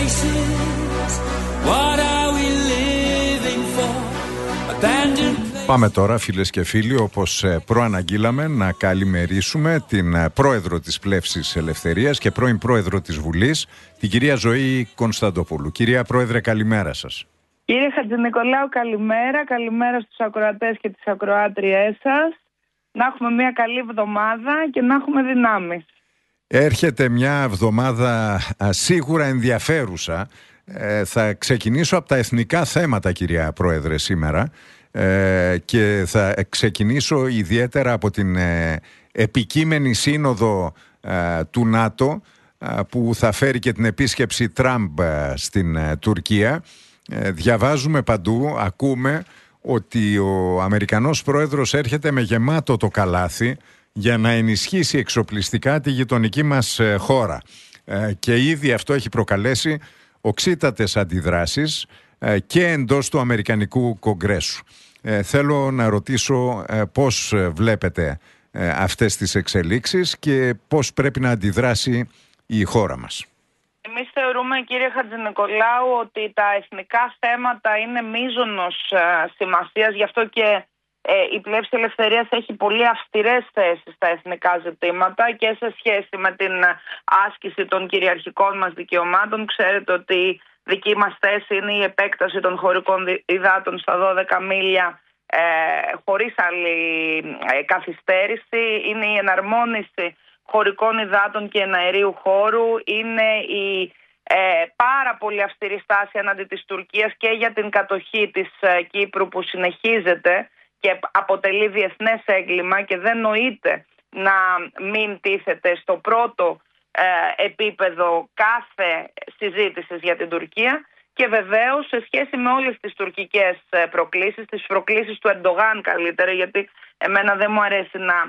places. What are we living for? Abandoned. Πάμε τώρα, φίλες και φίλοι, όπως προαναγγείλαμε, να καλημερίσουμε την πρόεδρο της Πλεύσης Ελευθερίας και πρώην πρόεδρο της Βουλής, την κυρία Ζωή Κωνσταντοπούλου. Κυρία Πρόεδρε, καλημέρα σας. Κύριε Χατζηνικολάου, καλημέρα. Καλημέρα στους ακροατές και τις ακροάτριές σας. Να έχουμε μια καλή εβδομάδα και να έχουμε δυνάμεις. Έρχεται μια εβδομάδα σίγουρα ενδιαφέρουσα. Θα ξεκινήσω από τα εθνικά θέματα, κυρία Πρόεδρε, σήμερα. Και θα ξεκινήσω ιδιαίτερα από την επικείμενη σύνοδο του ΝΑΤΟ που θα φέρει και την επίσκεψη Τραμπ στην Τουρκία. Διαβάζουμε παντού, ακούμε ότι ο Αμερικανός πρόεδρος έρχεται με γεμάτο το καλάθι για να ενισχύσει εξοπλιστικά τη γειτονική μας χώρα. Και ήδη αυτό έχει προκαλέσει οξύτατες αντιδράσεις και εντός του Αμερικανικού Κογκρέσου. Θέλω να ρωτήσω πώς βλέπετε αυτές τις εξελίξεις και πώς πρέπει να αντιδράσει η χώρα μας. Εμείς θεωρούμε, κύριε Χατζηνικολάου, ότι τα εθνικά θέματα είναι μείζωνος σημασίας, γι' αυτό και η Πλεύση Ελευθερίας έχει πολύ αυστηρές θέσεις στα εθνικά ζητήματα και σε σχέση με την άσκηση των κυριαρχικών μας δικαιωμάτων. Ξέρετε ότι δική μας θέση είναι η επέκταση των χωρικών υδάτων στα 12 μίλια χωρίς άλλη καθυστέρηση. Είναι η εναρμόνιση χωρικών υδάτων και εναερίου χώρου. Είναι η πάρα πολύ αυστηρή στάση εναντί της Τουρκίας και για την κατοχή της Κύπρου που συνεχίζεται και αποτελεί διεθνές έγκλημα και δεν νοείται να μην τίθεται στο πρώτο επίπεδο κάθε συζήτησης για την Τουρκία. Και βεβαίως σε σχέση με όλες τις τουρκικές προκλήσεις, τις προκλήσεις του Ερντογάν καλύτερα, γιατί εμένα δεν μου αρέσει να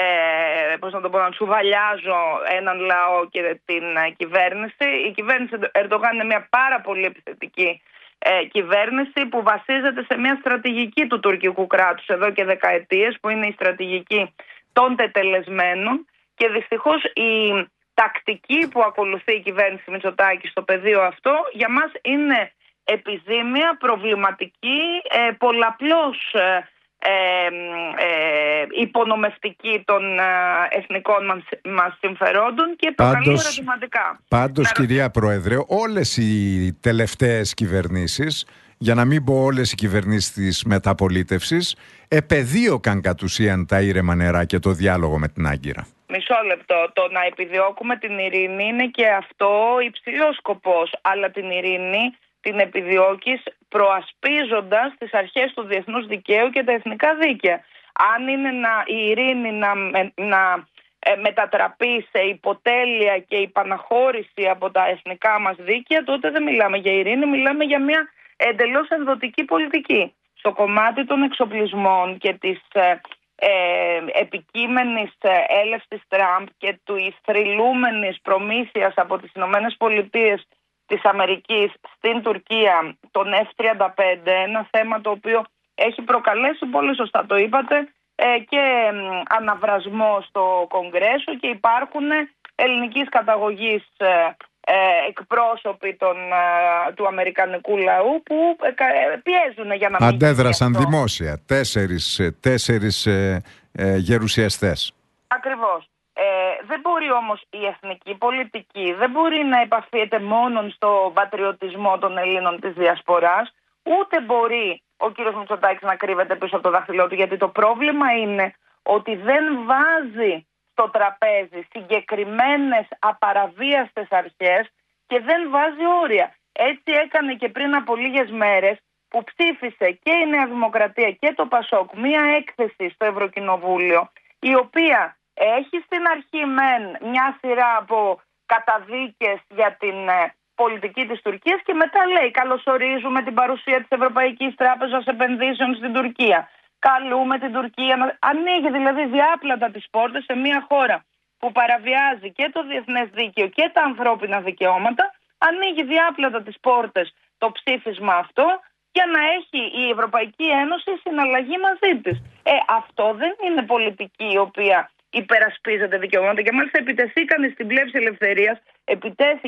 τσουβαλιάζω έναν λαό και την κυβέρνηση. Η κυβέρνηση Ερντογάν είναι μια πάρα πολύ επιθετική κυβέρνηση που βασίζεται σε μια στρατηγική του τουρκικού κράτους εδώ και δεκαετίες, που είναι η στρατηγική των τετελεσμένων, και δυστυχώς η τακτική που ακολουθεί η κυβέρνηση Μητσοτάκη στο πεδίο αυτό για μας είναι επιζήμια, προβληματική, πολλαπλώς υπονομευτική των εθνικών μας συμφερόντων και προκαλεί ερωτηματικά. Πάντως, κυρία Πρόεδρε, όλες οι τελευταίες κυβερνήσεις, για να μην πω όλες οι κυβερνήσεις της μεταπολίτευσης, επεδίωκαν κατ' ουσίαν τα ήρεμα νερά και το διάλογο με την Άγκυρα. Μισό λεπτό. Το να επιδιώκουμε την ειρήνη είναι και αυτό υψηλός σκοπός, αλλά την ειρήνη την επιδιώκεις προασπίζοντας τις αρχές του διεθνούς δικαίου και τα εθνικά δίκαια. Αν είναι η ειρήνη να μετατραπεί σε υποτέλεια και υπαναχώρηση από τα εθνικά μας δίκαια, τότε δεν μιλάμε για ειρήνη, μιλάμε για μια εντελώς ενδοτική πολιτική. Στο κομμάτι των εξοπλισμών και της επικείμενης έλευσης Τραμπ και του θρυλούμενης προμήθειας από τις Ηνωμένες Πολιτείες της Αμερικής στην Τουρκία των F-35, ένα θέμα το οποίο έχει προκαλέσει, πολύ σωστά το είπατε, και αναβρασμό στο Κογκρέσο, και υπάρχουν ελληνικής καταγωγής εκπρόσωποι του αμερικανικού λαού που πιέζουν για να μην... Αντέδρασαν δημόσια τέσσερις γερουσιαστές. Ακριβώς. Δεν μπορεί όμως η εθνική πολιτική, δεν μπορεί να επαφίεται μόνο στο πατριωτισμό των Ελλήνων της Διασποράς, ούτε μπορεί ο κύριος Μητσοτάκης να κρύβεται πίσω από το δάχτυλό του, γιατί το πρόβλημα είναι ότι δεν βάζει στο τραπέζι συγκεκριμένες απαραβίαστες αρχές και δεν βάζει όρια. Έτσι έκανε και πριν από λίγες μέρες που ψήφισε και η Νέα Δημοκρατία και το ΠΑΣΟΚ μία έκθεση στο Ευρωκοινοβούλιο, η οποία έχει στην αρχή μια σειρά από καταδίκες για την πολιτική της Τουρκίας και μετά λέει καλωσορίζουμε την παρουσία της Ευρωπαϊκής Τράπεζας Επενδύσεων στην Τουρκία. Καλούμε την Τουρκία να ανοίγει δηλαδή διάπλατα τις πόρτες σε μια χώρα που παραβιάζει και το διεθνές δίκαιο και τα ανθρώπινα δικαιώματα, ανοίγει διάπλατα τις πόρτες το ψήφισμα αυτό για να έχει η Ευρωπαϊκή Ένωση συναλλαγή μαζί της. Αυτό δεν είναι πολιτική η οποία υπερασπίζεται δικαιώματα, και μάλιστα επιτεθήκαν στην Πλεύση Ελευθερίας, επιτέθηκε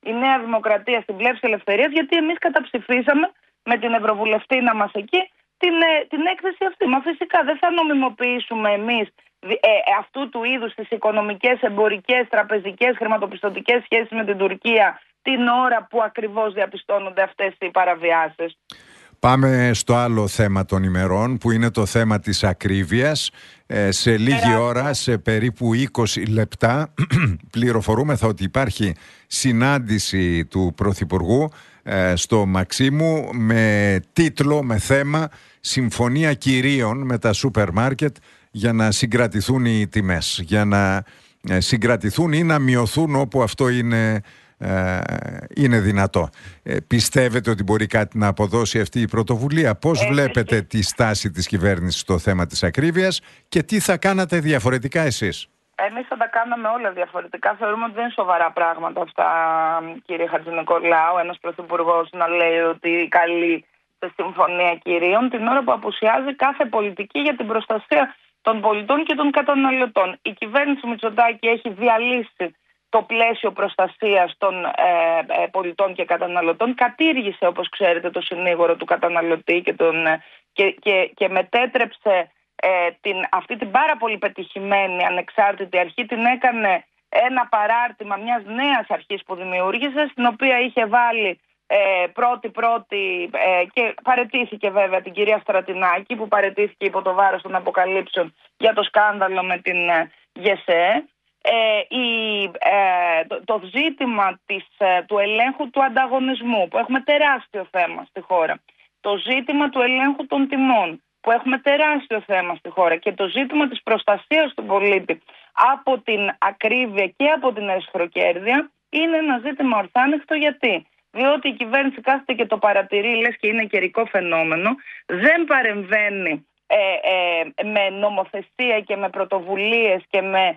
η Νέα Δημοκρατία στην πλεύση ελευθερίας, γιατί εμείς καταψηφίσαμε με την Ευρωβουλευτήνα μας εκεί την έκθεση αυτή. Μα φυσικά δεν θα νομιμοποιήσουμε εμείς αυτού του είδους τις οικονομικές, εμπορικές, τραπεζικές, χρηματοπιστωτικές σχέσεις με την Τουρκία την ώρα που ακριβώς διαπιστώνονται αυτές οι παραβιάσεις. Πάμε στο άλλο θέμα των ημερών, που είναι το θέμα της ακρίβειας. Σε λίγη ώρα, σε περίπου 20 λεπτά, πληροφορούμεθα ότι υπάρχει συνάντηση του Πρωθυπουργού στο Μαξίμου με τίτλο, με θέμα «Συμφωνία κυρίων με τα σούπερ μάρκετ για να συγκρατηθούν οι τιμές», για να συγκρατηθούν ή να μειωθούν όπου αυτό είναι δυνατό. Πιστεύετε ότι μπορεί κάτι να αποδώσει αυτή η πρωτοβουλία? Πώς βλέπετε τη στάση της κυβέρνησης στο θέμα της ακρίβειας και τι θα κάνατε διαφορετικά εσείς? Εμείς θα τα κάναμε όλα διαφορετικά. Θεωρούμε ότι δεν είναι σοβαρά πράγματα αυτά, κύριε Χατζηνικολάου. Ένας πρωθυπουργός να λέει ότι καλεί σε συμφωνία κυρίων την ώρα που απουσιάζει κάθε πολιτική για την προστασία των πολιτών και των καταναλωτών. Η κυβέρνηση Μητσοτάκη έχει διαλύσει το πλαίσιο προστασίας των πολιτών και καταναλωτών. Κατήργησε, όπως ξέρετε, το συνήγορο του καταναλωτή και μετέτρεψε αυτή την πάρα πολύ πετυχημένη ανεξάρτητη αρχή, την έκανε ένα παράρτημα μιας νέας αρχής που δημιούργησε, στην οποία είχε βάλει πρώτη και παραιτήθηκε βέβαια την κυρία Στρατινάκη, που παραιτήθηκε υπό το βάρος των αποκαλύψεων για το σκάνδαλο με την ΓΕΣΕ. Το ζήτημα του ελέγχου του ανταγωνισμού, που έχουμε τεράστιο θέμα στη χώρα, το ζήτημα του ελέγχου των τιμών, που έχουμε τεράστιο θέμα στη χώρα, και το ζήτημα της προστασίας του πολίτη από την ακρίβεια και από την αρισχροκέρδεια, είναι ένα ζήτημα ορθάνυχτο. Γιατί? Διότι η κυβέρνηση κάθεται και το παρατηρεί, λες και είναι καιρικό φαινόμενο, δεν παρεμβαίνει με νομοθεσία και με πρωτοβουλίες και με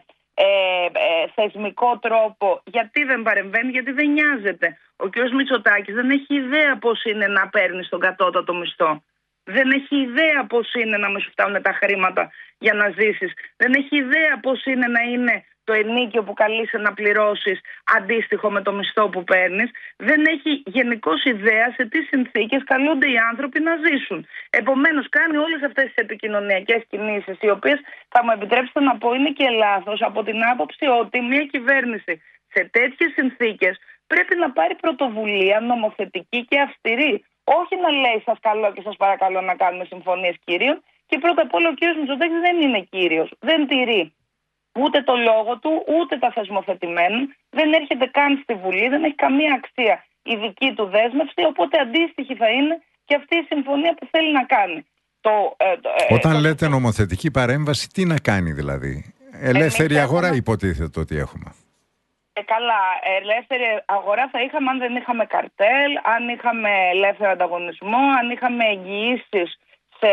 θεσμικό τρόπο. Γιατί δεν παρεμβαίνει? Γιατί δεν νοιάζεται. Ο κ. Μητσοτάκης δεν έχει ιδέα πώς είναι να παίρνει τον κατώτατο μισθό. Δεν έχει ιδέα πώς είναι να μην σου φτάνουν τα χρήματα για να ζήσεις. Δεν έχει ιδέα πώς είναι να είναι το ενίκιο που καλείσαι να πληρώσεις αντίστοιχο με το μισθό που παίρνεις. Δεν έχει γενικώς ιδέα σε τι συνθήκες καλούνται οι άνθρωποι να ζήσουν. Επομένως κάνει όλες αυτές τις επικοινωνιακές κινήσεις, οι οποίες, θα μου επιτρέψετε να πω, είναι και λάθος, από την άποψη ότι μια κυβέρνηση σε τέτοιες συνθήκες πρέπει να πάρει πρωτοβουλία νομοθετική και αυστηρή. Όχι να λέει σας καλώ και σας παρακαλώ να κάνουμε συμφωνίες κυρίων. Και πρώτα απ' όλα ο κ. Μητσοτάκης δεν είναι κύριος. Δεν τηρεί ούτε το λόγο του, ούτε τα θεσμοθετημένα. Δεν έρχεται καν στη Βουλή, δεν έχει καμία αξία η δική του δέσμευση. Οπότε αντίστοιχη θα είναι και αυτή η συμφωνία που θέλει να κάνει. Όταν λέτε νομοθετική παρέμβαση, τι να κάνει δηλαδή? Ελεύθερη αγορά υποτίθεται ότι έχουμε. Καλά, ελεύθερη αγορά θα είχαμε αν δεν είχαμε καρτέλ, αν είχαμε ελεύθερο ανταγωνισμό, αν είχαμε εγγυήσεις σε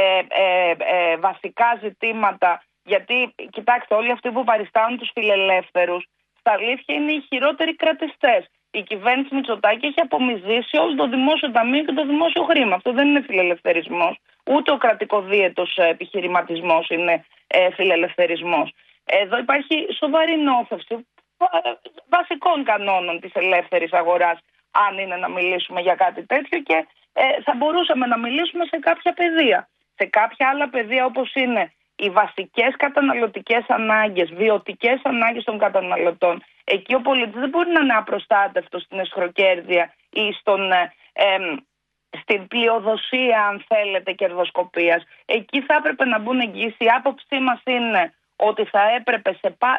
βασικά ζητήματα. Γιατί, κοιτάξτε, όλοι αυτοί που παριστάνουν τους φιλελεύθερους, στα αλήθεια είναι οι χειρότεροι κρατιστές. Η κυβέρνηση Μητσοτάκη έχει απομυζήσει όλο το δημόσιο ταμείο και το δημόσιο χρήμα. Αυτό δεν είναι φιλελευθερισμός. Ούτε ο κρατικοδίαιτος επιχειρηματισμός είναι φιλελευθερισμός. Εδώ υπάρχει σοβαρή νόθευση βασικών κανόνων της ελεύθερης αγοράς, αν είναι να μιλήσουμε για κάτι τέτοιο, και θα μπορούσαμε να μιλήσουμε σε κάποια πεδία. Σε κάποια άλλα πεδία, όπως είναι οι βασικές καταναλωτικές ανάγκες, βιωτικές ανάγκες των καταναλωτών, εκεί ο πολίτης δεν μπορεί να είναι απροστάτευτος στην αισχροκέρδεια ή στην πλειοδοσία, αν θέλετε, κερδοσκοπίας. Εκεί θα έπρεπε να μπουν εγγύσεις. Η άποψή μας είναι ότι θα έπρεπε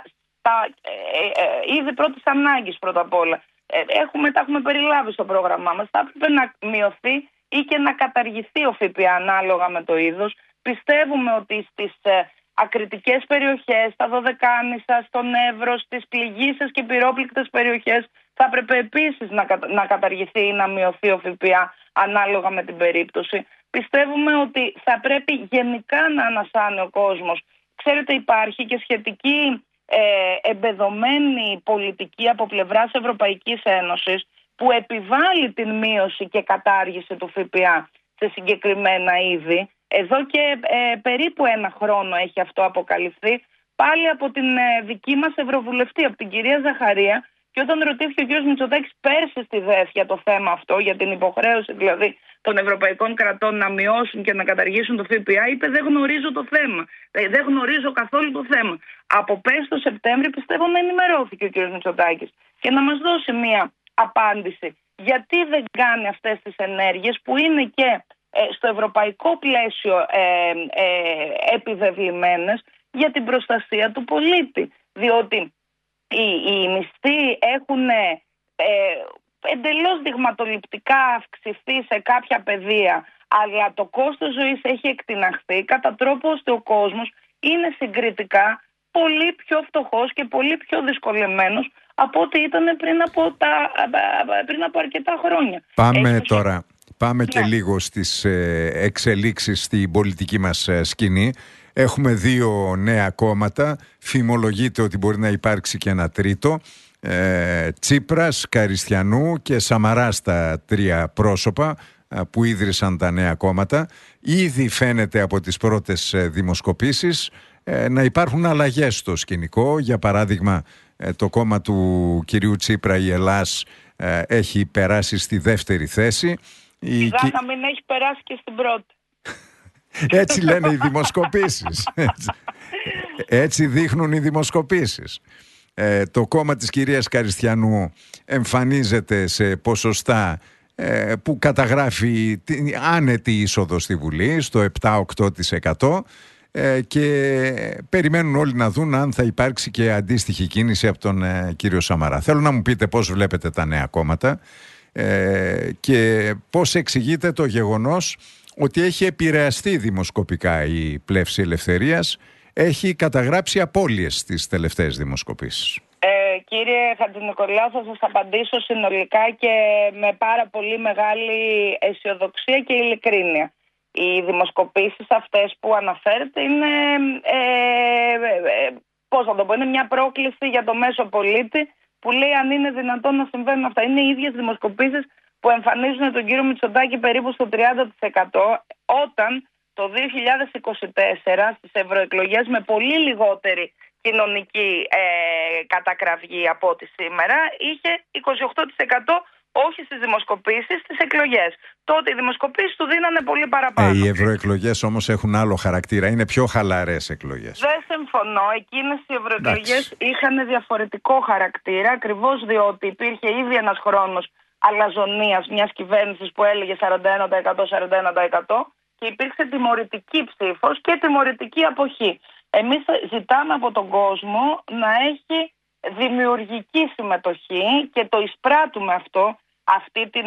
ήδη πρώτης ανάγκης πρώτα απ' όλα. Τα έχουμε περιλάβει στο πρόγραμμά μας. Θα έπρεπε να μειωθεί ή και να καταργηθεί ο ΦΠΑ ανάλογα με το είδος. Πιστεύουμε ότι στις ακριτικές περιοχές, στα Δωδεκάνησα, στον Εύρο, στις πληγείσες και πυρόπληκτες περιοχές θα έπρεπε επίσης να καταργηθεί ή να μειωθεί ο ΦΠΑ ανάλογα με την περίπτωση. Πιστεύουμε ότι θα πρέπει γενικά να ανασάνει ο κόσμος. Ξέρετε, υπάρχει και σχετική εμπεδωμένη πολιτική από πλευράς Ευρωπαϊκής Ένωσης που επιβάλλει την μείωση και κατάργηση του ΦΠΑ σε συγκεκριμένα είδη. Εδώ και περίπου ένα χρόνο έχει αυτό αποκαλυφθεί, πάλι από την δική μας Ευρωβουλευτή, από την κυρία Ζαχαρία, Και όταν ρωτήθηκε ο κ. Μητσοτάκης πέρσι στη ΔΕΘ για το θέμα αυτό, για την υποχρέωση δηλαδή των ευρωπαϊκών κρατών να μειώσουν και να καταργήσουν το ΦΠΑ, είπε δεν γνωρίζω το θέμα. Δεν γνωρίζω καθόλου το θέμα. Από πέρσι το Σεπτέμβρη πιστεύω να ενημερώθηκε ο κ. Μητσοτάκης και να μας δώσει μία απάντηση. Γιατί δεν κάνει αυτές τις ενέργειες που είναι και στο ευρωπαϊκό πλαίσιο επιβεβλημένες για την προστασία του πολίτη. Διότι οι μισθοί έχουν εντελώς δειγματοληπτικά αυξηθεί σε κάποια πεδία, αλλά το κόστος ζωής έχει εκτιναχθεί κατά τρόπο ώστε ο κόσμος είναι συγκριτικά πολύ πιο φτωχός και πολύ πιο δυσκολεμένος από ό,τι ήταν πριν από αρκετά χρόνια. Πάμε και λίγο στις εξελίξεις στην πολιτική μας σκηνή. Έχουμε 2 νέα κόμματα. Φημολογείται ότι μπορεί να υπάρξει και ένα τρίτο. Τσίπρας, Καριστιανού και Σαμαράς, τα 3 πρόσωπα που ίδρυσαν τα νέα κόμματα. Ήδη φαίνεται από τις πρώτες δημοσκοπήσεις να υπάρχουν αλλαγές στο σκηνικό. Για παράδειγμα, το κόμμα του κυρίου Τσίπρα, η Ελλάς, έχει περάσει στη 2η θέση. Σιγά να μην έχει περάσει και στην πρώτη. Έτσι λένε οι δημοσκοπήσεις. Έτσι δείχνουν οι δημοσκοπήσεις. Το κόμμα της κυρίας Καριστιανού εμφανίζεται σε ποσοστά που καταγράφει άνετη είσοδο στη Βουλή, στο 7-8%, και περιμένουν όλοι να δουν αν θα υπάρξει και αντίστοιχη κίνηση από τον κύριο Σαμαρά. Θέλω να μου πείτε πώς βλέπετε τα νέα κόμματα και πώς εξηγείτε το γεγονός ότι έχει επηρεαστεί δημοσκοπικά η Πλεύση Ελευθερίας, έχει καταγράψει απώλειες στις τελευταίες δημοσκοπήσεις. Κύριε Χατζηνικολάου, θα σας απαντήσω συνολικά και με πάρα πολύ μεγάλη αισιοδοξία και ειλικρίνεια. Οι δημοσκοπήσεις αυτές που αναφέρετε είναι, πώς θα το πω, είναι μια πρόκληση για το μέσο πολίτη που λέει αν είναι δυνατόν να συμβαίνουν αυτά. Είναι οι ίδιες δημοσκοπήσεις που εμφανίζουν τον κύριο Μητσοτάκη περίπου στο 30%, όταν το 2024 στις ευρωεκλογές με πολύ λιγότερη κοινωνική κατακραυγή από ό,τι σήμερα είχε 28% όχι στις δημοσκοπήσεις, στις εκλογές. Τότε οι δημοσκοπήσεις του δίνανε πολύ παραπάνω. Οι ευρωεκλογές όμως έχουν άλλο χαρακτήρα, είναι πιο χαλαρές εκλογές. Δεν συμφωνώ. Εκείνες οι ευρωεκλογές είχαν διαφορετικό χαρακτήρα, ακριβώς διότι υπήρχε ήδη ένας χρόνος αλαζονίας μιας κυβέρνησης που έλεγε 41% και υπήρξε τιμωρητική ψήφος και τιμωρητική αποχή. Εμείς ζητάμε από τον κόσμο να έχει δημιουργική συμμετοχή και το εισπράττουμε αυτό, αυτή την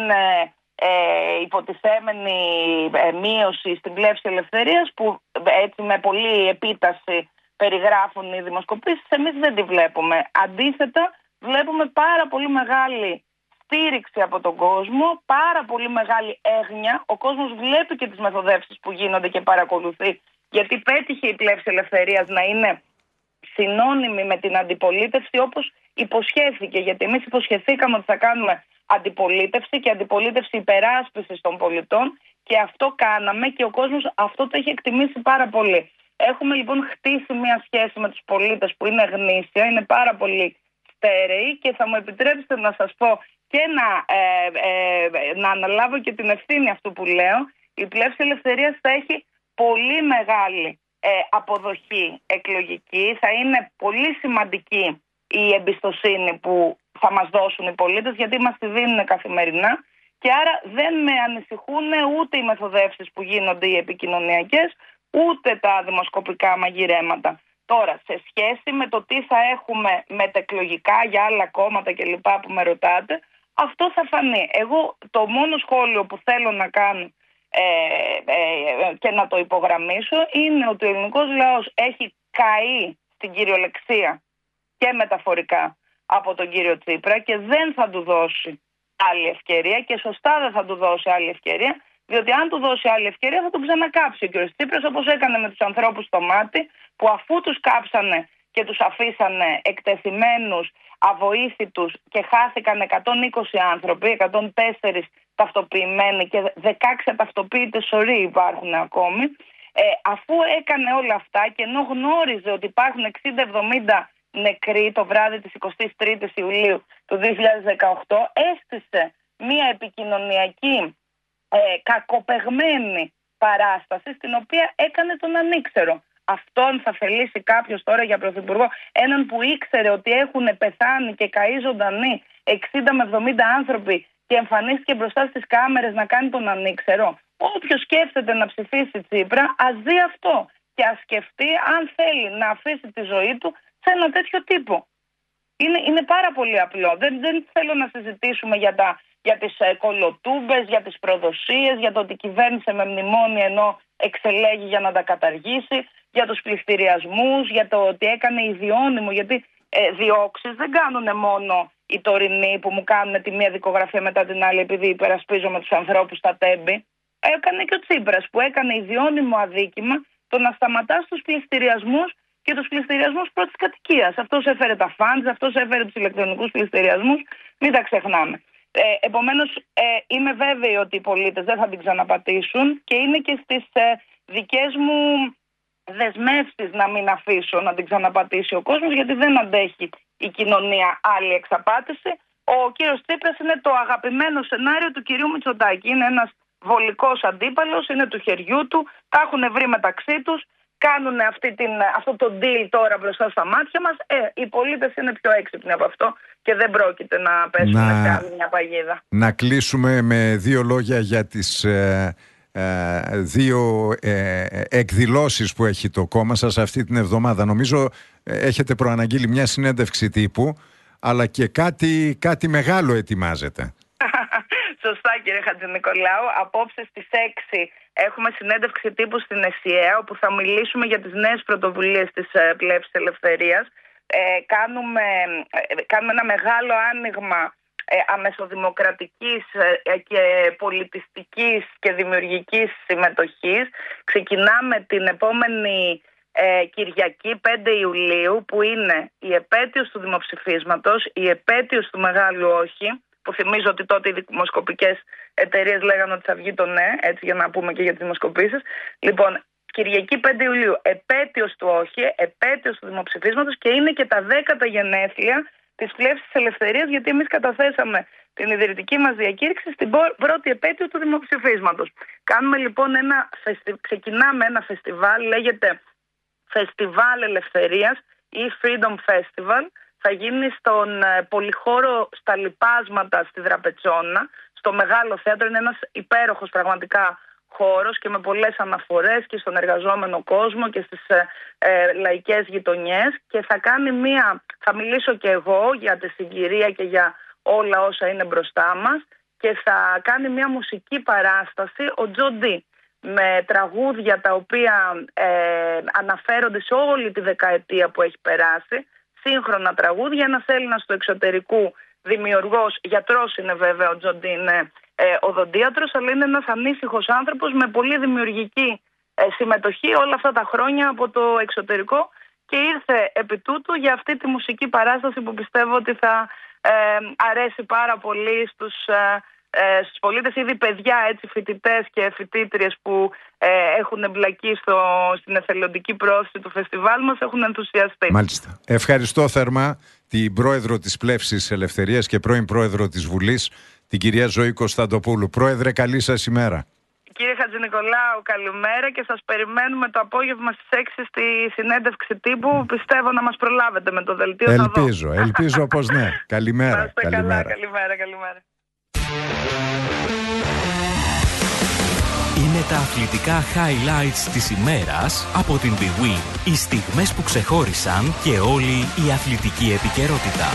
υποτιθέμενη μείωση στην Πλεύση Ελευθερίας που έτσι με πολύ επίταση περιγράφουν οι δημοσκοπήσεις. Εμείς δεν τη βλέπουμε. Αντίθετα, βλέπουμε πάρα πολύ μεγάλη στήριξη από τον κόσμο, πάρα πολύ μεγάλη έγνοια. Ο κόσμος βλέπει και τις μεθοδεύσεις που γίνονται και παρακολουθεί, γιατί πέτυχε η Πλεύση Ελευθερίας να είναι συνώνυμη με την αντιπολίτευση όπως υποσχέθηκε. Γιατί εμείς υποσχεθήκαμε ότι θα κάνουμε αντιπολίτευση και αντιπολίτευση υπεράσπισης των πολιτών και αυτό κάναμε και ο κόσμος αυτό το έχει εκτιμήσει πάρα πολύ. Έχουμε λοιπόν χτίσει μια σχέση με τους πολίτες που είναι γνήσια, είναι πάρα πολύ στέρεη και θα μου επιτρέψετε να σας πω και να αναλάβω και την ευθύνη αυτού που λέω. Η Πλεύση Ελευθερίας θα έχει πολύ μεγάλη αποδοχή εκλογική, θα είναι πολύ σημαντική η εμπιστοσύνη που θα μας δώσουν οι πολίτες, γιατί μας τη δίνουν καθημερινά και άρα δεν με ανησυχούν ούτε οι μεθοδεύσεις που γίνονται οι επικοινωνιακές, ούτε τα δημοσκοπικά μαγειρέματα. Τώρα, σε σχέση με το τι θα έχουμε μετεκλογικά για άλλα κόμματα κλπ. Που με ρωτάτε, αυτό θα φανεί. Εγώ το μόνο σχόλιο που θέλω να κάνω και να το υπογραμμίσω είναι ότι ο ελληνικός λαός έχει καεί στην κυριολεξία και μεταφορικά από τον κύριο Τσίπρα και δεν θα του δώσει άλλη ευκαιρία και σωστά δεν θα του δώσει άλλη ευκαιρία, διότι αν του δώσει άλλη ευκαιρία θα τον ξανακάψει ο κύριος Τσίπρας, όπως έκανε με τους ανθρώπους στο μάτι, που αφού τους κάψανε και τους αφήσανε εκτεθειμένους, αβοήθητους και χάθηκαν 120 άνθρωποι, 104 ταυτοποιημένοι και 16 ταυτοποίητες σωροί υπάρχουν ακόμη, αφού έκανε όλα αυτά και ενώ γνώριζε ότι υπάρχουν 60-70 νεκρή το βράδυ της 23ης Ιουλίου του 2018, έστησε μια επικοινωνιακή κακοπεγμένη παράσταση στην οποία έκανε τον ανήξερο. Αυτόν θα θελήσει κάποιος τώρα για πρωθυπουργό, έναν που ήξερε ότι έχουν πεθάνει και καεί ζωντανοί 60 με 70 άνθρωποι και εμφανίστηκε μπροστά στις κάμερες να κάνει τον ανήξερο? Όποιος σκέφτεται να ψηφίσει Τσίπρα, ας δει αυτό και ας σκεφτεί αν θέλει να αφήσει τη ζωή του σε ένα τέτοιο τύπο. Είναι πάρα πολύ απλό. Δεν θέλω να συζητήσουμε για τις κολοτούμπες, για τις προδοσίες, για το ότι κυβέρνησε με μνημόνια ενώ εξελέγει για να τα καταργήσει, για τους πληστηριασμούς, για το ότι έκανε ιδιώνυμο, γιατί διώξεις δεν κάνουν μόνο οι τωρινοί που μου κάνουν τη μία δικογραφία μετά την άλλη επειδή υπερασπίζομαι τους ανθρώπους στα τέμπη. Έκανε και ο Τσίπρας που έκανε ιδιώνυμο αδίκημα το να σταματά τους πληστηριασμούς και τους πληστηριασμούς πρώτης κατοικίας. Αυτός έφερε τα φαντς, αυτός έφερε τους ηλεκτρονικούς πληστηριασμούς, μην τα ξεχνάμε. Επομένως, είμαι βέβαιη ότι οι πολίτες δεν θα την ξαναπατήσουν και είναι και στις δικές μου δεσμεύσεις να μην αφήσω να την ξαναπατήσει ο κόσμος, γιατί δεν αντέχει η κοινωνία άλλη εξαπάτηση. Ο κύριος Τσίπρας είναι το αγαπημένο σενάριο του κυρίου Μητσοτάκη. Είναι ένας βολικός αντίπαλος, είναι του χεριού του, τα έχουν βρει μεταξύ τους, κάνουν αυτό το deal τώρα μπροστά στα μάτια μας. Οι πολίτες είναι πιο έξυπνοι από αυτό και δεν πρόκειται να πέσουν σε άλλη μια παγίδα. Να κλείσουμε με δύο λόγια για τις δύο εκδηλώσεις που έχει το κόμμα σας αυτή την εβδομάδα. Νομίζω έχετε προαναγγείλει μια συνέντευξη τύπου, αλλά και κάτι μεγάλο ετοιμάζεται. Σωστά, κύριε Χατζηνικολάου. Απόψε στις 6 έχουμε συνέντευξη τύπου στην ΕΣΥΑ, όπου θα μιλήσουμε για τις νέες πρωτοβουλίες της Πλεύσης Ελευθερίας. Κάνουμε ένα μεγάλο άνοιγμα αμεσοδημοκρατικής και πολιτιστικής και δημιουργικής συμμετοχής. Ξεκινάμε την επόμενη Κυριακή 5 Ιουλίου, που είναι η επέτειος του δημοψηφίσματος, η επέτειος του Μεγάλου Όχι, που θυμίζω ότι τότε οι δημοσκοπικές εταιρείες λέγανε ότι θα βγει το ναι, έτσι για να πούμε και για τις δημοσκοπήσεις. Λοιπόν, Κυριακή 5 Ιουλίου, επέτειος του Όχι, επέτειος του δημοψηφίσματος και είναι και τα 10τα γενέθλια της Πλεύσης Ελευθερίας, γιατί εμείς καταθέσαμε την ιδρυτική μας διακήρυξη στην πρώτη επέτειο του δημοψηφίσματος. Κάνουμε λοιπόν ξεκινάμε ένα φεστιβάλ, λέγεται Φεστιβάλ Ελευθερίας ή Freedom Festival. Θα γίνει στον πολυχώρο στα Λιπάσματα στη Δραπετσόνα, στο Μεγάλο Θέατρο. Είναι ένας υπέροχος πραγματικά χώρος και με πολλές αναφορές και στον εργαζόμενο κόσμο και στις λαϊκές γειτονιές, και θα μιλήσω και εγώ για τη συγκυρία και για όλα όσα είναι μπροστά μας, και θα κάνει μια μουσική παράσταση ο Τζο Ντι, με τραγούδια τα οποία αναφέρονται σε όλη τη δεκαετία που έχει περάσει, σύγχρονα τραγούδια. Ένας Έλληνας του εξωτερικού δημιουργός, γιατρός είναι βέβαια ο Τζο Ντι, είναι οδοντίατρος, αλλά είναι ένας ανήσυχος άνθρωπος με πολύ δημιουργική συμμετοχή όλα αυτά τα χρόνια από το εξωτερικό, και ήρθε επί τούτου για αυτή τη μουσική παράσταση που πιστεύω ότι θα αρέσει πάρα πολύ στους πολίτες, ήδη παιδιά, έτσι, φοιτητές και φοιτήτριες που έχουν εμπλακεί στην εθελοντική πρόθεση του φεστιβάλ μας, έχουν ενθουσιαστεί. Μάλιστα. Ευχαριστώ θερμά την πρόεδρο της Πλεύσης Ελευθερίας και πρώην πρόεδρο της Βουλής, την κυρία Ζωή Κωνσταντοπούλου. Πρόεδρε, καλή σας ημέρα. Κύριε Χατζηνικολάου, καλημέρα, και σας περιμένουμε το απόγευμα στις 6 στη συνέντευξη τύπου. Πιστεύω να μας προλάβετε με το δελτίο. Ελπίζω πως ναι. Καλημέρα. Καλημέρα. Είναι τα αθλητικά highlights της ημέρας από την bwin. Οι στιγμές που ξεχώρισαν και όλη η αθλητική επικαιρότητα.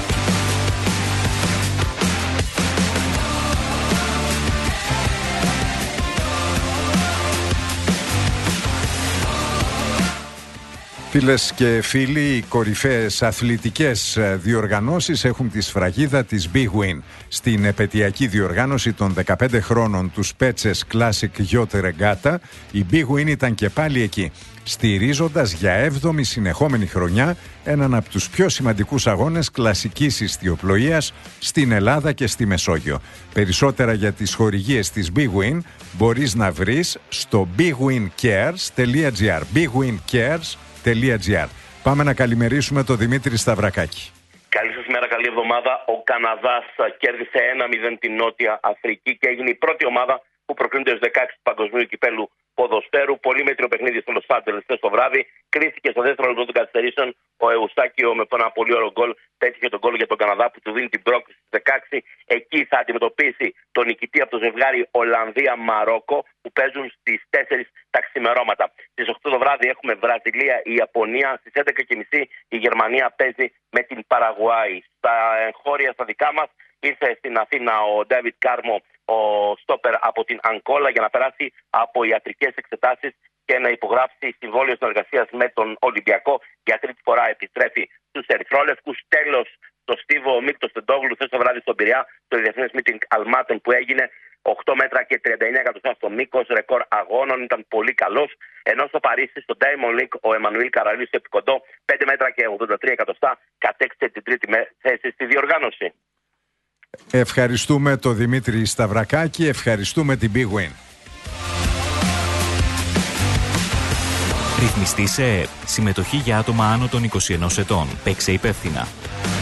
Φίλες και φίλοι, οι κορυφαίες αθλητικές διοργανώσεις έχουν τη σφραγίδα της bwin. Στην επετειακή διοργάνωση των 15 χρόνων του Spetses Classic Yacht Regatta, η bwin ήταν και πάλι εκεί, στηρίζοντας για 7η συνεχόμενη χρονιά έναν από τους πιο σημαντικούς αγώνες κλασικής ιστιοπλοείας στην Ελλάδα και στη Μεσόγειο. Περισσότερα για τις χορηγίες της bwin μπορείς να βρεις στο bwincares.gr. bwincares.gr. Πάμε να καλημερίσουμε τον Δημήτρη Σταυρακάκη. Καλή σας μέρα, καλή εβδομάδα. Ο Καναδάς κέρδισε 1-0 την Νότια Αφρική και έγινε η πρώτη ομάδα που προκρίνεται ως 16 του Παγκοσμίου Κυπέλλου Ποδοσφαίρου. Πολύ μέτριο παιχνίδι στο Λος Άντζελες χθες το βράδυ. Κρίθηκε στο δεύτερο λεπτό των καθυστερήσεων. Ο Εουστάκιο με ένα πολύ ωραίο γκολ πέτυχε τον γκολ για τον Καναδά που του δίνει την πρόκριση στις 16. Εκεί θα αντιμετωπίσει τον νικητή από το ζευγάρι Ολλανδία-Μαρόκο που παίζουν στις 4 τα ξημερώματα. Στις 8 το βράδυ έχουμε Βραζιλία-Ιαπωνία. Στις 11.30 η Γερμανία παίζει με την Παραγουάη. Στα εγχώρια στα δικά μας ήρθε στην Αθήνα ο Ντέβιτ Κάρμο, ο στόπερ από την Αγκόλα, για να περάσει από ιατρικές εξετάσεις και να υπογράψει συμβόλαιο συνεργασίας με τον Ολυμπιακό. Για τρίτη φορά επιστρέφει στους Ερυθρόλευκους. Τέλος, το Στίβο Μίκτο Στεντόγλου χθες το βράδυ στον Πειραιά, το διεθνές meeting αλμάτων που έγινε. 8 μέτρα και 39 εκατοστά στο μήκος, ρεκόρ αγώνων, ήταν πολύ καλός. Ενώ στο Παρίσι, στο Diamond League, ο Εμμανουήλ Καραλής στο επικοντό, 5 μέτρα και 83 εκατοστά, κατέκτησε την τρίτη θέση στη διοργάνωση. Ευχαριστούμε τον Δημήτρη Σταυρακάκη, ευχαριστούμε την Big Win. Ρυθμιστή σε ΕΕΠ. Συμμετοχή για άτομα άνω των 21 ετών. Παίξε υπεύθυνα.